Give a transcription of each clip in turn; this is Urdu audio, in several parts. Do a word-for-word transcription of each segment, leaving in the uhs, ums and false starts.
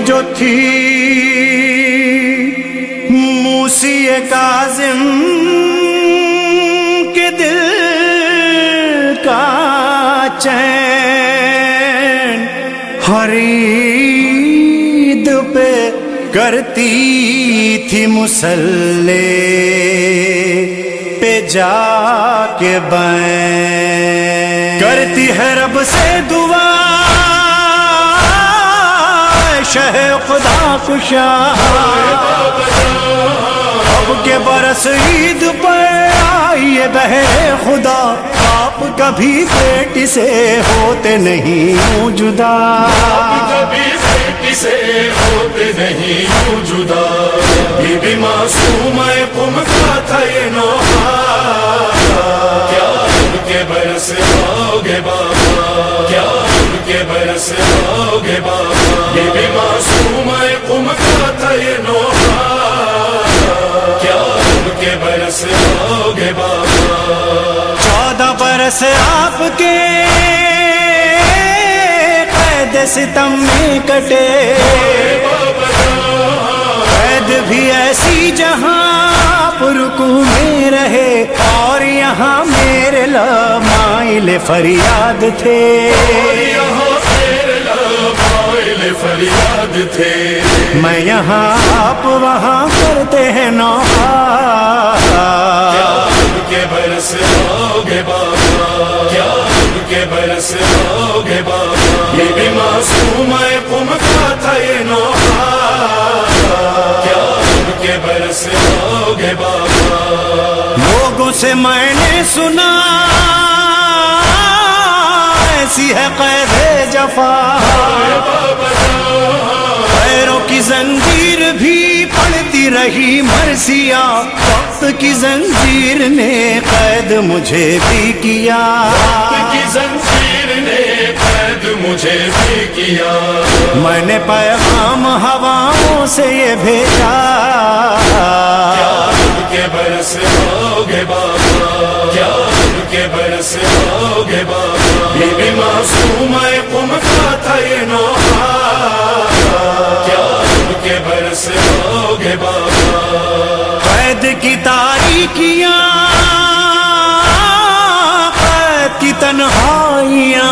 جو تھی موسی کاظم کے دل کا چین، ہر عید پہ کرتی تھی مصلی پہ جا کے بین، کرتی ہے رب سے دعا شہ خدا کشا، اب کے برس عید پر آئیے بہر خدا، آپ کبھی بیٹی سے ہوتے نہیں یوں جدا، کبھی بیٹی سے ہوتے نہیں یوں جدا، بی بی معصومہ قم کا تھا یہ نوحہ، کیا ان کے برس آؤ گے بابا، کیا ان کے برس آؤ گے بابا، بی بی معصومہ قم کا تھا یہ نوحہ، کیا ان کے برس آؤ گے بابا، چودہ برس آپ کے قید ستم میں کٹے، قید بھی ایسی جہاں آپ رکوع میں رہے، اور یہاں میرے لمائل فریاد تھے، یہاں میرے لمائل فریاد تھے، میں یہاں آپ وہاں کرتے ہیں نوحہ، کیا ان کے برس آؤ گے بابا، کیا ان کے برس آؤ گے بابا، بی بی معصومہ قم کا تھا یہ نوحہ، کیا ان کے برس آؤ گے بابا، لوگوں سے میں نے سنا ایسی ہے قید جفا، پیروں کی زنجیر بھی پڑتی رہی مرثیہ، وقت کی زنجیر نے قید مجھے بھی کیا، وقت کی زنجیر نے قید مجھے بھی کیا، میں نے پیغام ہواؤں سے یہ بھیجا، کیا ان کے برس آؤ گے بابا، کیا ان کے برس آؤ گے بابا، بی بی معصومہ قم کا تھا یہ نوحہ، کیا ان کے برس آؤ گے بابا، قید کی تاریکیاں، قید کی تنہائیاں،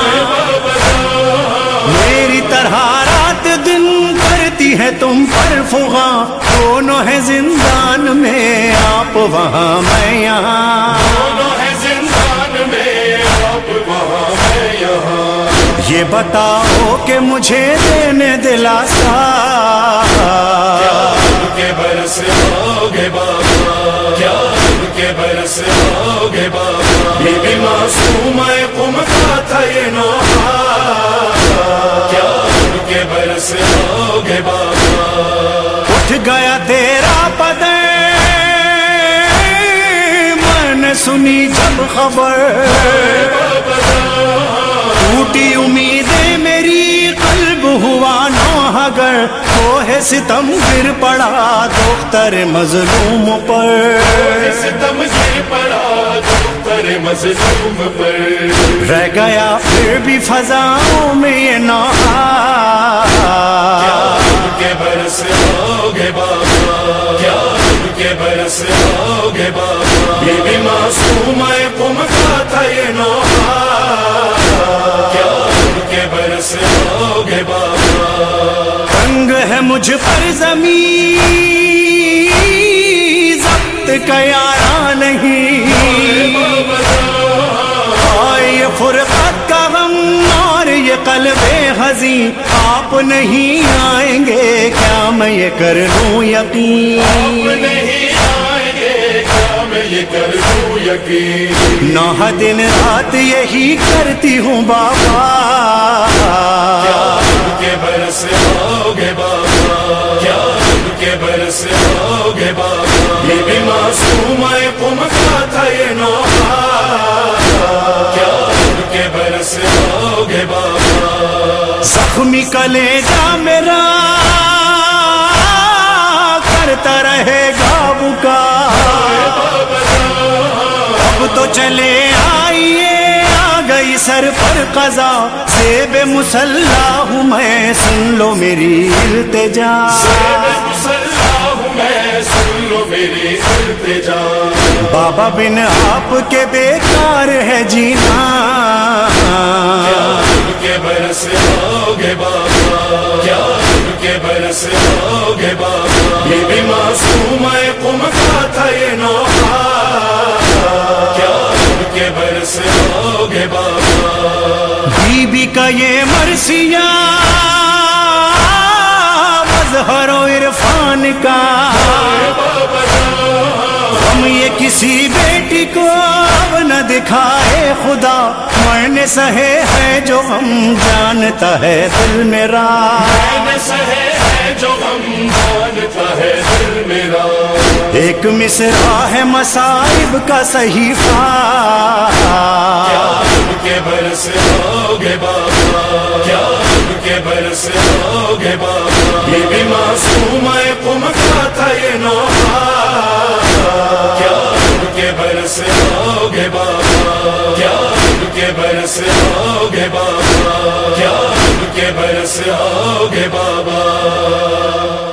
میری طرح رات دن کرتی ہے تم پر فغاں، دونوں ہے زندان میں آپ وہاں میں یہاں، دونوں ہے زندان میں آپ وہاں میں یہاں، یہ بتاؤ کہ مجھے دینے دلاسا، کیا ان کے برس آؤ گے بابا، کیا ان کے برس آؤ گے بابا، بی بی معصومہ قم کا تھا یہ نوحہ، کیا ان کے برس آؤ گے بابا، اٹھ گیا تیرا پدے میں نے سنی جب خبر، ٹوٹی امیدیں میری قلب ہوا نوحہ گر، کوہ ستم گر پڑا دختر مظلوم پر، ستم گر پڑا دختر مظلوم پر، رہ گیا پھر بھی فضاؤں میں یہ نوحہ، کیا ان کے برس آؤ گے بابا، کیا ان کے برس آؤ گے بابا، بی بی معصومہ قم کا تھا یہ نوحہ، کیا ان کے برس آؤ گے بابا، تنگ ہے مجھ پر زمین ضبط کا یارا نہیں، اور یہ فرقت کا غم اور یہ قلب حزین، آپ نہیں آئیں گے کیا میں یہ کر لوں یقین، آپ نہیں آئیں گے کیا میں یہ کر لوں یقین، نوحہ دن رات یہی کرتی ہوں بابا، کیا ان کے برس آؤ گے بابا، کیا ان کے برس آؤ گے بابا، بی بی معصومہ قم کا تھا یہ نوحہ، کیا ان کے برس آؤ گے بابا، زخمی کلیجہ میرا کرتا رہے گا بکا، اب تو چلے آئیے آ گئی سر پر قضا زیب مسلح ہوں میں، سن لو میری التجا، سن لو میری التجا، بابا بن آپ کے بیکار ہے جینا، کیا تم کے برس آؤگے بابا، کیا تم کے برس آؤگے بابا، بی بی معصومہ قم کا تھا یہ نوحہ، کیا تم کے برس آؤگے بابا، بی بی کا یہ مرثیہ مظہر و عرفان کا، ہم یہ کسی بیٹی کو اب نہ دکھائے خدا، میں نے سہے ہے جو ہم جانتا ہے دل میرا، میں نے سہے ہے جو ہم جانتا ہے دل میرا، ایک مصرع ہے مصائب کا صحیفہ، کیا تم کے برس آؤگے بابا، کیا تم کے برس آؤگے بابا، بی بی معصومہ قم کا تھا یہ نوحہ، کیا تم کے برس آؤگے بابا، کیا تم کے برس آؤگے بابا، کیا تم کے برس آؤگے بابا۔